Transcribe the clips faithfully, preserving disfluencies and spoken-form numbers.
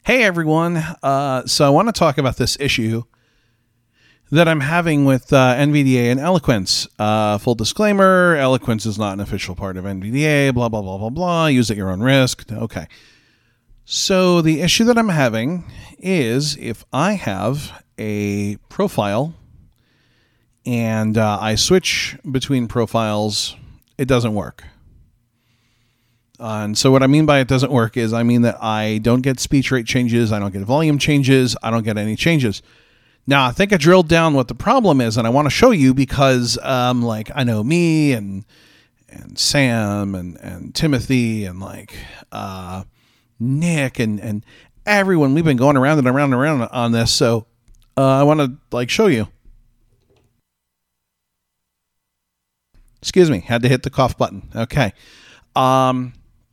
Hey everyone, uh, so I want to talk about this issue that I'm having with uh, N V D A and Eloquence. Uh, full disclaimer, Eloquence is not an official part of N V D A, blah, blah, blah, blah, blah, use at your own risk. Okay. So the issue that I'm having is if I have a profile and uh, I switch between profiles, it doesn't work. Uh, and so what I mean by it doesn't work is I mean that I don't get speech rate changes, I don't get volume changes, I don't get any changes. Now, I think I drilled down what the problem is, and I want to show you because, um, like, I know me and and Sam and, and Timothy and, like, uh, Nick and, and everyone, we've been going around and around and around on this, so uh, I want to, like, show you. Excuse me, had to hit the cough button. Okay. Um...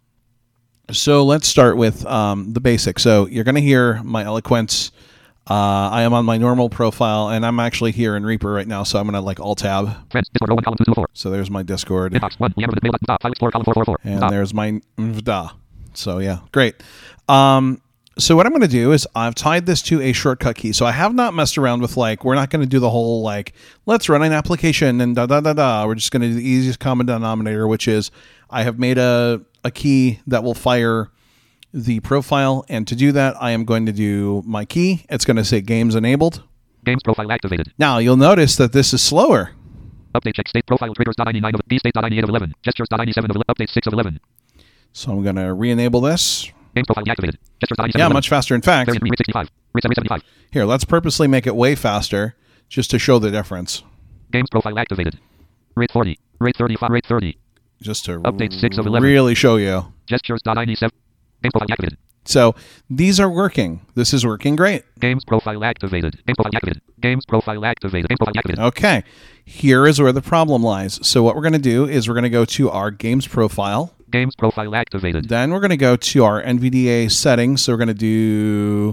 So let's start with um, the basics. So you're going to hear my Eloquence. Uh, I am on my normal profile, and I'm actually here in Reaper right now, so I'm going to like Alt-Tab. Friends, Discord, one, column two, two, four. So there's my Discord. Inbox, one, Leander, mail, dot, file explorer, column four, four, four. And Stop. there's my N V D A. So yeah, great. Um, so what I'm going to do is I've tied this to a shortcut key. So I have not messed around with like, we're not going to do the whole like, let's run an application and da da da da. We're just going to do the easiest common denominator, which is I have made a, a key that will fire the profile, and to do that, I am going to do my key. It's going to say games enabled. Games profile activated. Now, you'll notice that this is slower. Update check state profile triggers dot ninety-nine of B state dot ninety-eight of eleven. Gestures dot ninety-seven of update six of eleven. So I'm going to re-enable this. Games profile deactivated. Gestures dot ninety-seven. Yeah, much faster. In fact, rate sixty-five. Rate seventy-five. Here, let's purposely make it way faster just to show the difference. Games profile activated. Rate forty. Rate thirty-five. Rate thirty. Just to update six of eleven. Really show you. Gestures dot ninety-seven. Games profile activated. So these are working. This is working great. Games profile activated. Games profile activated. Games profile activated. Games profile activated. Okay. Here is where the problem lies. So what we're going to do is we're going to go to our games profile. Games profile activated. Then we're going to go to our N V D A settings. So we're going to do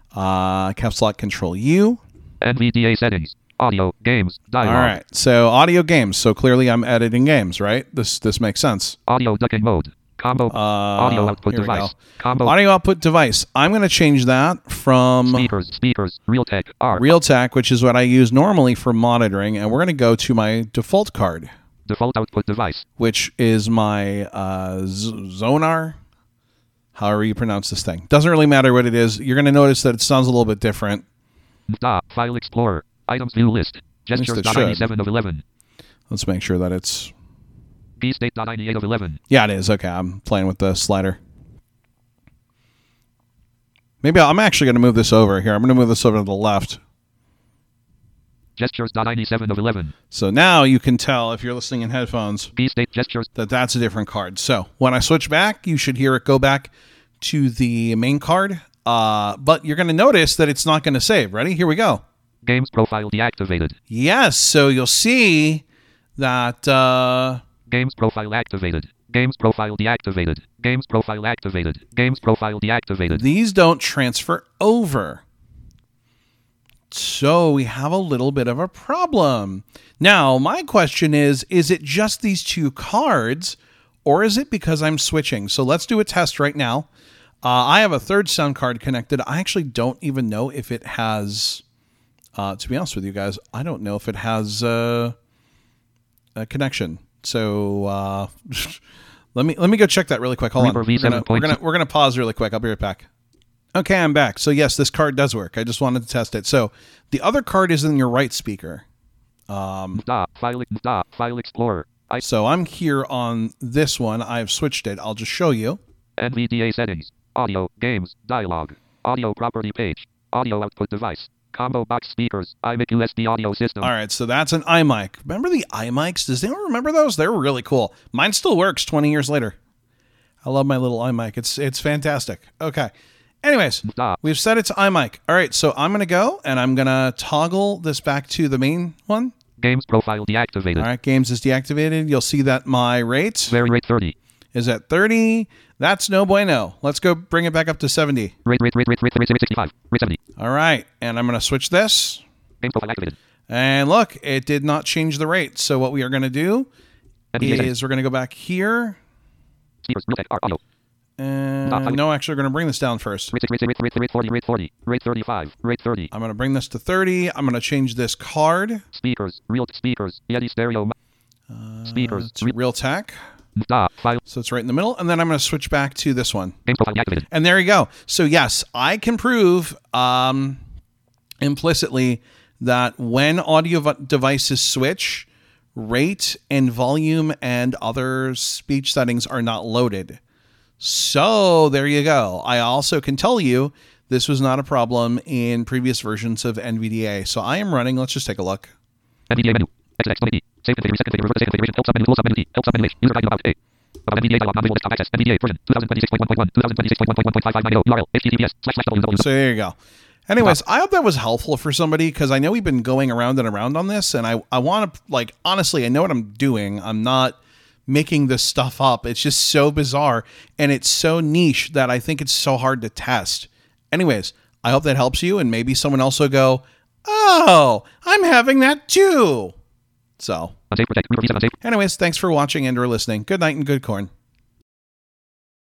uh, caps lock control U. N V D A settings. Audio, games, dialogue. All right. So audio games. So clearly I'm editing games, right? This this makes sense. Audio ducking mode. Combo. Uh, audio output device. Combo. Audio output device. I'm going to change that from speakers, speakers, Realtek, R. Realtek, which is what I use normally for monitoring, and we're going to go to my default card. Default output device. Which is my uh, Z- Zonar, however you pronounce this thing. Doesn't really matter what it is. You're going to notice that it sounds a little bit different. N V D A, File Explorer, Items View List, Gestures dot ninety-seven of eleven. Let's make sure that it's B state dot ninety-eight of eleven. Yeah, it is. Okay, I'm playing with the slider. Maybe I'll, I'm actually going to move this over here. I'm going to move this over to the left. Gestures dot ninety-seven of eleven. So now you can tell if you're listening in headphones B state gestures that that's a different card. So when I switch back, you should hear it go back to the main card. Uh, but you're going to notice that it's not going to save. Ready? Here we go. Games profile deactivated. Yes. So you'll see that... Uh, Games profile activated. Games profile deactivated. Games profile activated. Games profile deactivated. These don't transfer over. So we have a little bit of a problem. Now, my question is, is it just these two cards, or is it because I'm switching? So let's do a test right now. Uh, I have a third sound card connected. I actually don't even know if it has, uh, to be honest with you guys, I don't know if it has uh, a connection. So uh, let me let me go check that really quick. Hold on. We're gonna, we're gonna we're gonna pause really quick. I'll be right back. Okay, I'm back. So yes, this card does work. I just wanted to test it. So the other card is in your right speaker. Um, N V D A, file, N V D A, File Explorer. I- so I'm here on this one. I've switched it. I'll just show you. N V D A settings. Audio, games, dialogue. Audio property page. Audio output device. Combo box speakers. iMic U S B audio system. All right, so that's an iMic. Remember the iMics? Does anyone remember those? They were really cool. Mine still works twenty years later. I love my little iMic. It's it's fantastic. Okay. Anyways, we've set it to iMic. All right, so I'm going to go, and I'm going to toggle this back to the main one. Games profile deactivated. All right, games is deactivated. You'll see that my rate Very rate thirty. is at thirty. That's no bueno. Let's go bring it back up to seventy. Rate, rate, rate, rate, rate, rate, rate sixty-five. Rate seventy. All right, and I'm going to switch this. Games profile activated. And look, it did not change the rate. So what we are going to do N V D A is we're going to go back here. Speakers, Realtek, R, audio. And Stop. no, actually, we're going to bring this down first. Rate, rate, rate, rate, rate forty, rate forty, rate thirty-five, rate thirty. I'm going to bring this to thirty. I'm going to change this card. Speakers, real speakers, Yeti stereo. Uh, Speakers, to Realtek. Da, file. So it's right in the middle. And then I'm going to switch back to this one. Game profile deactivated. And there you go. So yes, I can prove um, implicitly that when audio v- devices switch, rate and volume and other speech settings are not loaded. So there you go. I also can tell you this was not a problem in previous versions of N V D A. So I am running. Let's just take a look. N V D A menu. X X twenty. Save configuration. Second configuration. Second configuration. Help submenu. Full submenu T. Help submenu H. User guide about A. About N V D A dialog. Non-visual desktop access. N V D A version twenty twenty-six point one point one. twenty twenty-six point one point one point five five nine zero. U R L. H T T P S slash slash www. So there you go. Anyways, I hope that was helpful for somebody because I know we've been going around and around on this, and I, I want to, like, honestly, I know what I'm doing. I'm not making this stuff up. It's just so bizarre, and it's so niche that I think it's so hard to test. Anyways, I hope that helps you, and maybe someone else will go, oh, I'm having that too. So, Unsafe protect. Reader V seven unsafe. anyways, thanks for watching and or listening. Good night and good corn.